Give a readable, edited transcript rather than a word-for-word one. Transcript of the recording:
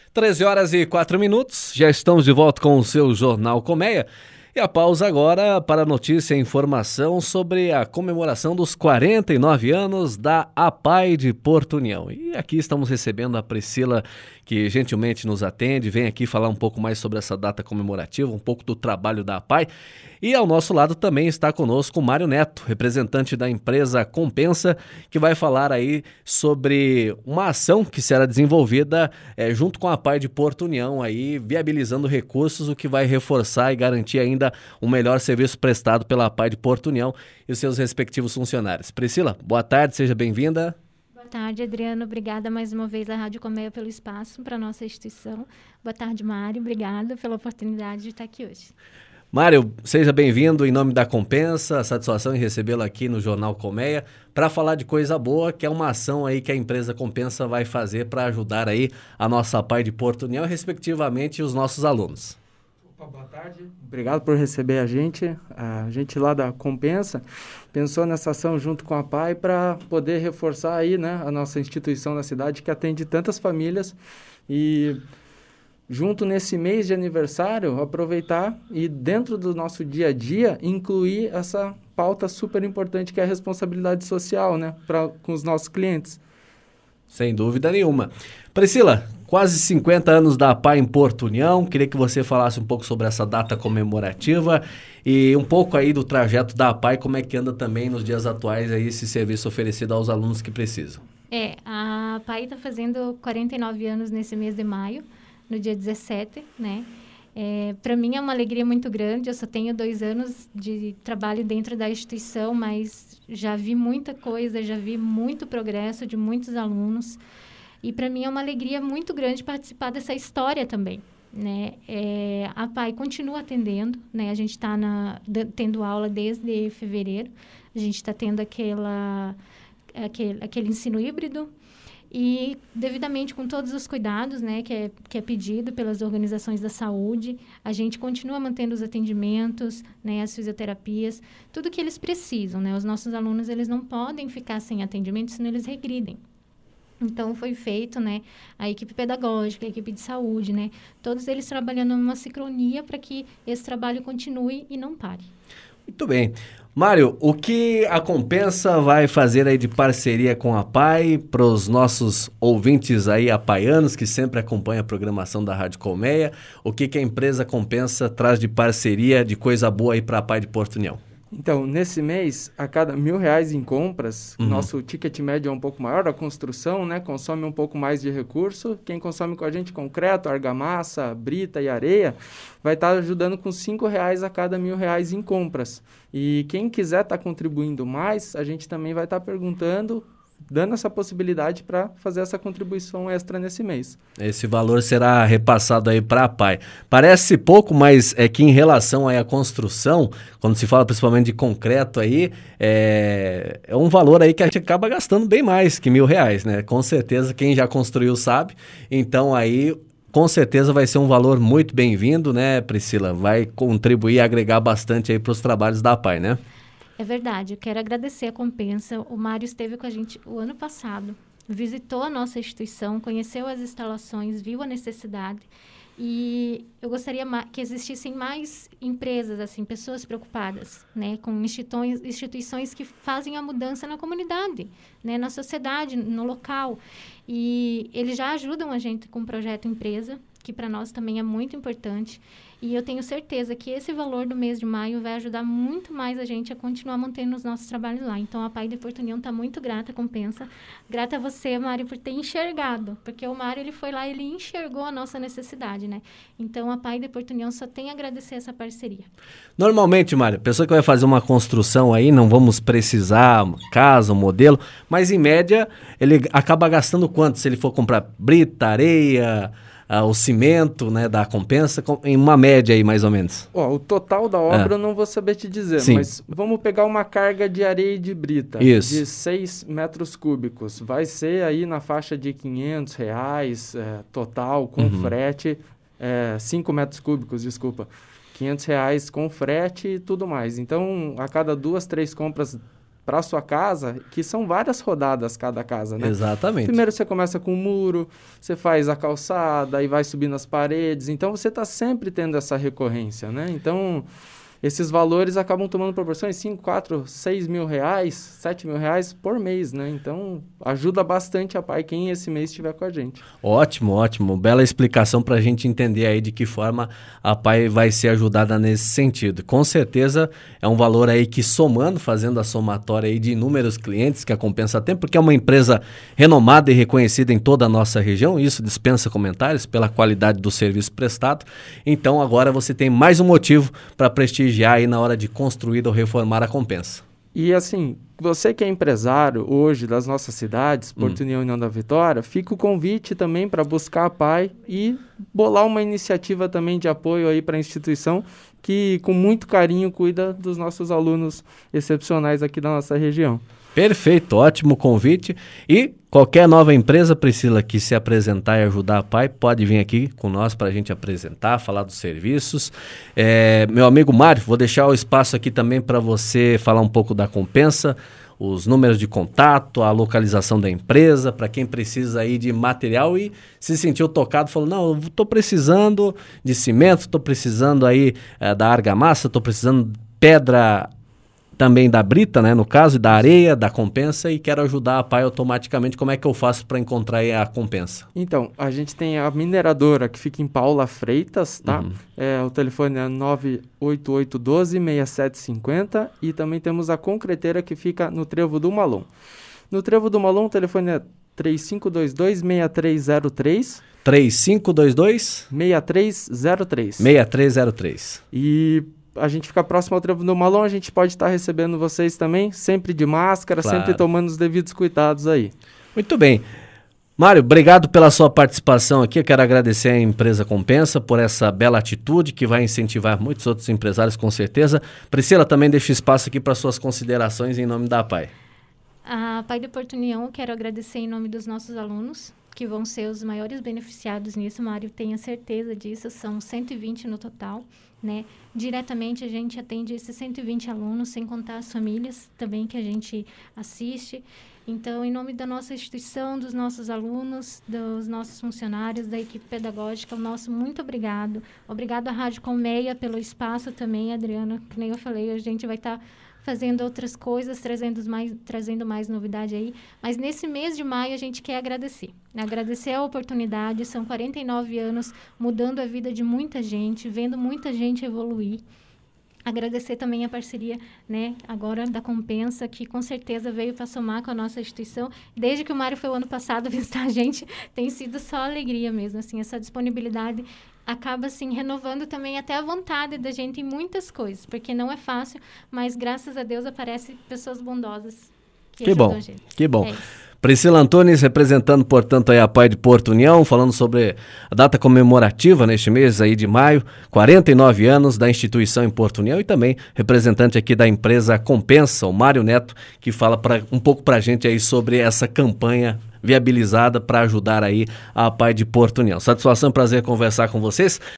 13h04, já estamos de volta com o seu Jornal Colmeia. E a pausa agora para notícia e informação sobre a comemoração dos 49 anos da APAI de Porto União. E aqui estamos recebendo a Priscila, que gentilmente nos atende, vem aqui falar um pouco mais sobre essa data comemorativa, um pouco do trabalho da APAI. E ao nosso lado também está conosco o Mário Neto, representante da empresa Compensa, que vai falar aí sobre uma ação que será desenvolvida junto com a APAI de Porto União, aí, viabilizando recursos, o que vai reforçar e garantir ainda um melhor serviço prestado pela APAI de Porto União e os seus respectivos funcionários. Priscila, boa tarde, seja bem-vinda. Boa tarde, Adriano. Obrigada mais uma vez à Rádio Colmeia pelo espaço para a nossa instituição. Boa tarde, Mário. Obrigada pela oportunidade de estar aqui hoje. Mário, seja bem-vindo em nome da Compensa, satisfação em recebê-lo aqui no Jornal Colmeia para falar de coisa boa, que é uma ação aí que a empresa Compensa vai fazer para ajudar aí a nossa APAI de Porto União e respectivamente os nossos alunos. Boa tarde, obrigado por receber a gente. A gente lá da Compensa pensou nessa ação junto com a APAI para poder reforçar aí, né, a nossa instituição na cidade que atende tantas famílias e junto nesse mês de aniversário, aproveitar e dentro do nosso dia a dia, incluir essa pauta super importante que é a responsabilidade social, né, com os nossos clientes. Sem dúvida nenhuma. Priscila, quase 50 anos da APAI em Porto União, queria que você falasse um pouco sobre essa data comemorativa e um pouco aí do trajeto da APAI, como é que anda também nos dias atuais aí esse serviço oferecido aos alunos que precisam. A APAI está fazendo 49 anos nesse mês de maio, no dia 17, né? Para mim é uma alegria muito grande, eu só tenho 2 anos de trabalho dentro da instituição, mas já vi muita coisa, já vi muito progresso de muitos alunos, e para mim é uma alegria muito grande participar dessa história também, né? A APAI continua atendendo, né? A gente está tendo aula desde fevereiro, a gente está tendo aquele ensino híbrido, e devidamente com todos os cuidados, né, que é pedido pelas organizações da saúde, a gente continua mantendo os atendimentos, né, as fisioterapias, tudo que eles precisam, né? Os nossos alunos, eles não podem ficar sem atendimento, senão eles regridem. Então, foi feito, né, a equipe pedagógica, a equipe de saúde, né, todos eles trabalhando numa sincronia para que esse trabalho continue e não pare. Muito bem. Mário, o que a Compensa vai fazer aí de parceria com a APAI para os nossos ouvintes aí apaianos que sempre acompanham a programação da Rádio Colmeia? O que a empresa Compensa traz de parceria, de coisa boa aí para a APAI de Porto União? Então, nesse mês, a cada R$1.000 em compras, nosso ticket médio é um pouco maior, a construção, né, consome um pouco mais de recurso. Quem consome com a gente concreto, argamassa, brita e areia, vai estar ajudando com R$5 a cada R$1.000 em compras. E quem quiser estar contribuindo mais, a gente também vai estar perguntando, dando essa possibilidade para fazer essa contribuição extra nesse mês. Esse valor será repassado aí para a APAI. Parece pouco, mas é que em relação aí à construção, quando se fala principalmente de concreto aí, é um valor aí que a gente acaba gastando bem mais que R$1.000, né? Com certeza quem já construiu sabe. Então aí, com certeza vai ser um valor muito bem-vindo, né, Priscila? Vai contribuir e agregar bastante aí para os trabalhos da APAI, né? É verdade, eu quero agradecer a Compensa. O Mário esteve com a gente o ano passado, visitou a nossa instituição, conheceu as instalações, viu a necessidade. E eu gostaria que existissem mais empresas, assim, pessoas preocupadas, né, com instituições que fazem a mudança na comunidade, né, na sociedade, no local. E eles já ajudam a gente com o projeto Empresa, que para nós também é muito importante. E eu tenho certeza que esse valor do mês de maio vai ajudar muito mais a gente a continuar mantendo os nossos trabalhos lá. Então, a APAI de Porto União está muito grata, Compensa. Grata a você, Mário, por ter enxergado. Porque o Mário, ele foi lá, ele enxergou a nossa necessidade, né? Então, a APAI de Porto União só tem a agradecer essa parceria. Normalmente, Mário, a pessoa que vai fazer uma construção aí, não vamos precisar uma casa, um modelo, mas em média, ele acaba gastando quanto? Se ele for comprar brita, areia, o cimento, né, da Compensa, em uma média aí, mais ou menos. O total da obra eu não vou saber te dizer, Sim. Mas vamos pegar uma carga de areia e de brita de 6 metros cúbicos. Vai ser aí na faixa de R$500 total, com frete, 5 metros cúbicos, desculpa. R$500 com frete e tudo mais. Então, a cada 2, 3 compras para sua casa, que são várias rodadas cada casa, né? Exatamente. Primeiro você começa com o muro, você faz a calçada, aí vai subindo as paredes, então você está sempre tendo essa recorrência, né? Então, esses valores acabam tomando proporções 5, 4, 6 mil reais, 7 mil reais por mês, né? Então, ajuda bastante a PAI quem esse mês estiver com a gente. Ótimo, ótimo. Bela explicação para a gente entender aí de que forma a PAI vai ser ajudada nesse sentido. Com certeza é um valor aí que somando, fazendo a somatória aí de inúmeros clientes que a Compensa tem, porque é uma empresa renomada e reconhecida em toda a nossa região, isso dispensa comentários pela qualidade do serviço prestado. Então agora você tem mais um motivo para prestigiar aí na hora de construir ou reformar a Compensa. E assim, você que é empresário hoje das nossas cidades, Porto União e União da Vitória, fica o convite também para buscar a PAI e bolar uma iniciativa também de apoio aí para a instituição que com muito carinho cuida dos nossos alunos excepcionais aqui da nossa região. Perfeito, ótimo convite. E qualquer nova empresa, Priscila, que se apresentar e ajudar a PAI, pode vir aqui com nós para a gente apresentar, falar dos serviços. Meu amigo Mário, vou deixar o espaço aqui também para você falar um pouco da Compensa, os números de contato, a localização da empresa, para quem precisa aí de material e se sentiu tocado, falou, não, eu estou precisando de cimento, estou precisando aí da argamassa, estou precisando de pedra também da brita, né, no caso, e da areia, da Compensa, e quero ajudar a PAI automaticamente. Como é que eu faço para encontrar aí a Compensa? Então, a gente tem a mineradora que fica em Paula Freitas, tá? O telefone é 98812-6750 e também temos a concreteira que fica no Trevo do Malom. No Trevo do Malom, o telefone é 3522-6303. 3522? 6303. 6303. E a gente fica próximo ao Trevo do Malom, a gente pode estar recebendo vocês também, sempre de máscara, claro, sempre tomando os devidos cuidados aí. Muito bem. Mário, obrigado pela sua participação aqui. Eu quero agradecer à empresa Compensa por essa bela atitude que vai incentivar muitos outros empresários, com certeza. Priscila, também deixa espaço aqui para suas considerações em nome da PAI. A PAI de Porto União, eu quero agradecer em nome dos nossos alunos, que vão ser os maiores beneficiados nisso. Mário, tenha certeza disso, são 120 no total, né? Diretamente a gente atende esses 120 alunos, sem contar as famílias também que a gente assiste. Então, em nome da nossa instituição, dos nossos alunos, dos nossos funcionários, da equipe pedagógica, o nosso muito obrigado. Obrigado à Rádio Colmeia pelo espaço também, Adriana, que nem eu falei, a gente vai estar fazendo outras coisas, trazendo mais novidade aí. Mas nesse mês de maio a gente quer agradecer. Agradecer a oportunidade, são 49 anos mudando a vida de muita gente, vendo muita gente evoluir. Agradecer também a parceria, né, agora da Compensa, que com certeza veio para somar com a nossa instituição. Desde que o Mário foi o ano passado visitar a gente, tem sido só alegria mesmo, assim, essa disponibilidade acaba, assim, renovando também até a vontade da gente em muitas coisas, porque não é fácil, mas graças a Deus aparecem pessoas bondosas que ajudam a gente. Que bom. Priscila Antunes, representando, portanto, aí a PAI de Porto União, falando sobre a data comemorativa neste mês aí de maio, 49 anos da instituição em Porto União, e também representante aqui da empresa Compensa, o Mário Neto, que fala um pouco para a gente aí sobre essa campanha viabilizada para ajudar aí a PAI de Porto União. Satisfação e prazer conversar com vocês.